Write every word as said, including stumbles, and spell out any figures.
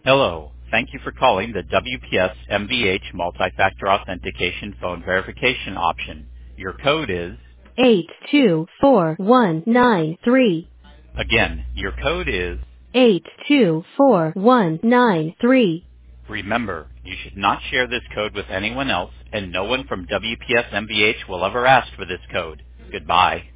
Hello. Thank you for calling the W P S M B H multi-factor authentication phone verification option. Your code is eight two four one nine three. Again, your code is eight two four one nine three. Remember, you should not share this code with anyone else, and no one from W P S M B H will ever ask for this code. Goodbye.